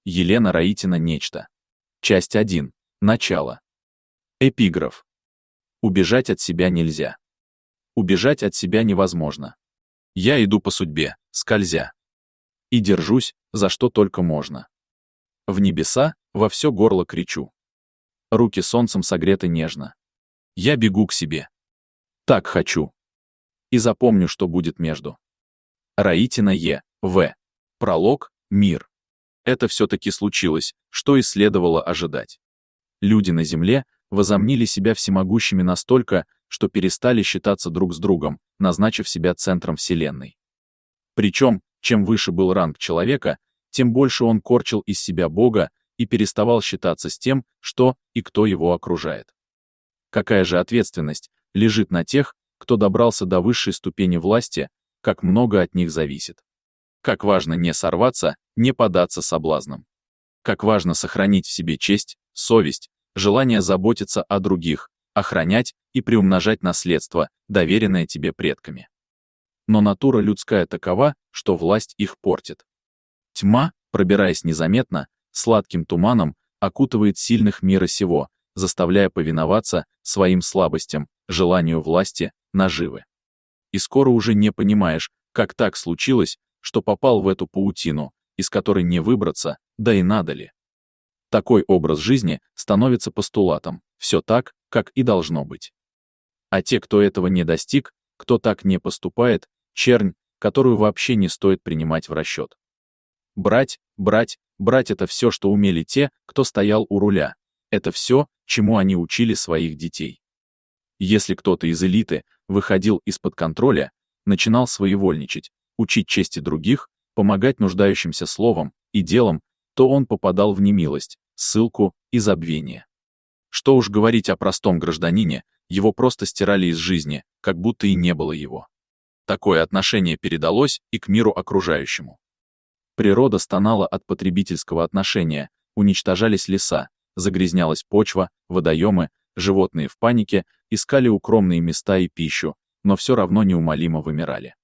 Елена Раитина «Нечто». Часть 1. Начало. Эпиграф. Убежать от себя нельзя. Убежать от себя невозможно. Я иду по судьбе, скользя. И держусь, за что только можно. В небеса во все горло кричу. Руки солнцем согреты нежно. Я бегу к себе. Так хочу. И запомню, что будет между. Раитина Е.В. Пролог. Мир. Это все-таки случилось, что и следовало ожидать. Люди на Земле возомнили себя всемогущими настолько, что перестали считаться друг с другом, назначив себя центром Вселенной. Причем, чем выше был ранг человека, тем больше он корчил из себя Бога и переставал считаться с тем, что и кто его окружает. Какая же ответственность лежит на тех, кто добрался до высшей ступени власти, как много от них зависит. Как важно не сорваться, не поддаться соблазнам. Как важно сохранить в себе честь, совесть, желание заботиться о других, охранять и приумножать наследство, доверенное тебе предками. Но натура людская такова, что власть их портит. Тьма, пробираясь незаметно, сладким туманом, окутывает сильных мира сего, заставляя повиноваться своим слабостям, желанию власти, наживы. И скоро уже не понимаешь, как так случилось, что попал в эту паутину, из которой не выбраться, да и надо ли. Такой образ жизни становится постулатом, все так, как и должно быть. А те, кто этого не достиг, кто так не поступает, чернь, которую вообще не стоит принимать в расчет. Брать — это все, что умели те, кто стоял у руля. Это все, чему они учили своих детей. Если кто-то из элиты выходил из-под контроля, начинал своевольничать, учить чести других, помогать нуждающимся словом и делом, то он попадал в немилость, ссылку и забвение. Что уж говорить о простом гражданине, его просто стирали из жизни, как будто и не было его. Такое отношение передалось и к миру окружающему. Природа стонала от потребительского отношения, уничтожались леса, загрязнялась почва, водоемы, животные в панике искали укромные места и пищу, но все равно неумолимо вымирали.